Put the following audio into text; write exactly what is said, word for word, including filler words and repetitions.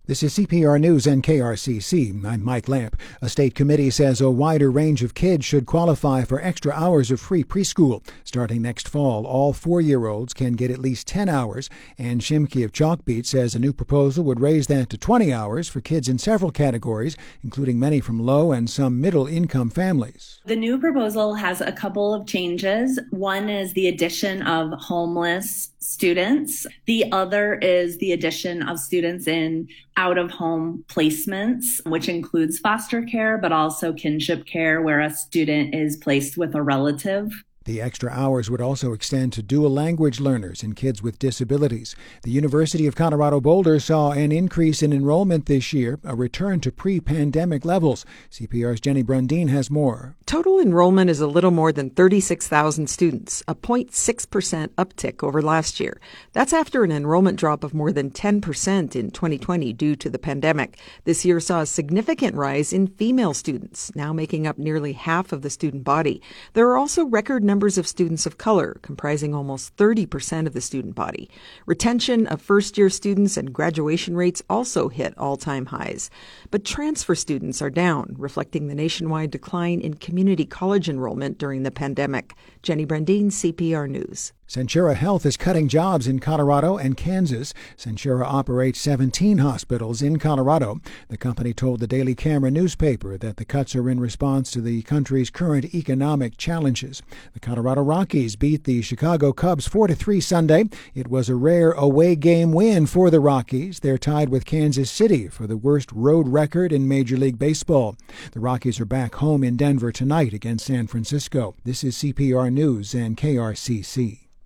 This is C P R News and K R C C. I'm Mike Lamp. A state committee says a wider range of kids should qualify for extra hours of free preschool. Starting next fall, all four-year-olds can get at least ten hours, and Shimke of Chalkbeat says a new proposal would raise that to twenty hours for kids in several categories, including many from low and some middle-income families. The new proposal has a couple of changes. One is the addition of homeless students. The other is the addition of students in out-of-home placements, which includes foster care, but also kinship care, where a student is placed with a relative. The extra hours would also extend to dual language learners and kids with disabilities. The University of Colorado Boulder saw an increase in enrollment this year, a return to pre-pandemic levels. C P R's Jenny Brundin has more. Total enrollment is a little more than thirty-six thousand students, a zero point six percent uptick over last year. That's after an enrollment drop of more than ten percent in twenty twenty due to the pandemic. This year saw a significant rise in female students, now making up nearly half of the student body. There are also record numbers of students of color, comprising almost thirty percent of the student body. Retention of first-year students and graduation rates also hit all-time highs. But transfer students are down, reflecting the nationwide decline in community college enrollment during the pandemic. Jenny Brundin, C P R News. Centura Health is cutting jobs in Colorado and Kansas. Centura operates seventeen hospitals in Colorado. The company told the Daily Camera newspaper that the cuts are in response to the country's current economic challenges. The Colorado Rockies beat the Chicago Cubs four to three Sunday. It was a rare away game win for the Rockies. They're tied with Kansas City for the worst road record in Major League Baseball. The Rockies are back home in Denver tonight against San Francisco. This is C P R News and K R C C.